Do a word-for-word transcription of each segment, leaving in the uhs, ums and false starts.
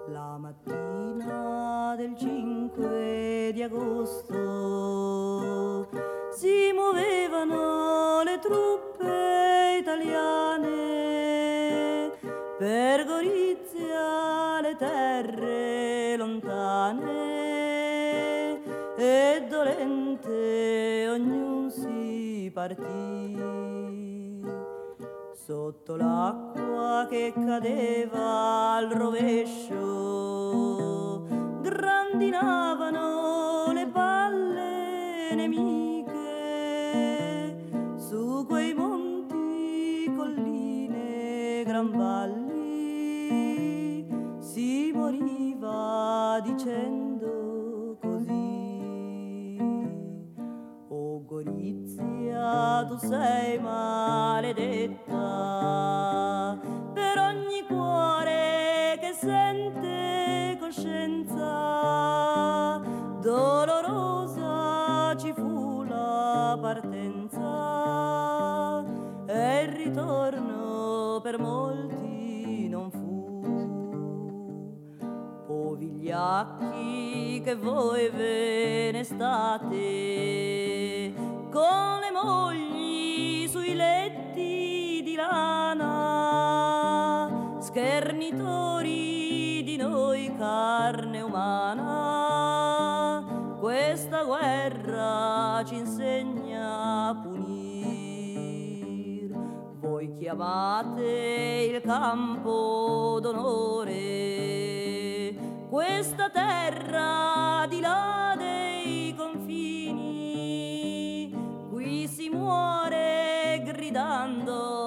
La mattina del cinque di agosto si muovevano le truppe italiane per Gorizia, le terre lontane, e dolente ognun si partì. Sotto l'acqua che cadeva al rovescio grandinavano le palle nemiche, su quei monti, colline, gran valli si moriva dicendo così: o Gorizia, tu sei maledetta per ogni cuore che sente coscienza. Dolorosa ci fu la partenza e il ritorno per molti non fu. Povigliacchi che voi ve ne state con le mogli sui letti di lana, schernitori di noi carne umana, questa guerra ci insegna a punir. Voi chiamate il campo d'onore questa terra di là dei confini, qui si muore gridando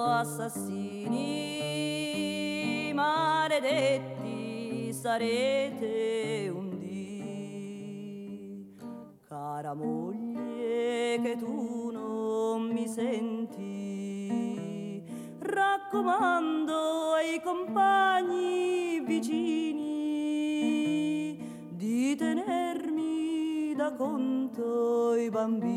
assassini, maledetti sarete un dì. Cara moglie che tu non mi senti, raccomando ai compagni vicini di tenermi da conto i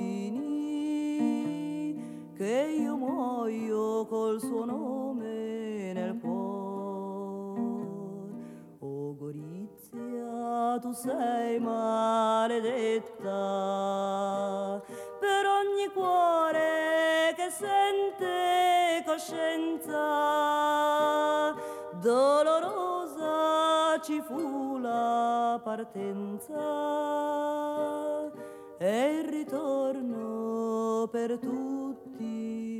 bambini, che io muoio col suo nome nel cuore. O Gorizia, tu sei maledetta per ogni cuore che sente coscienza. Dolorosa ci fu la partenza e il ritorno per tutti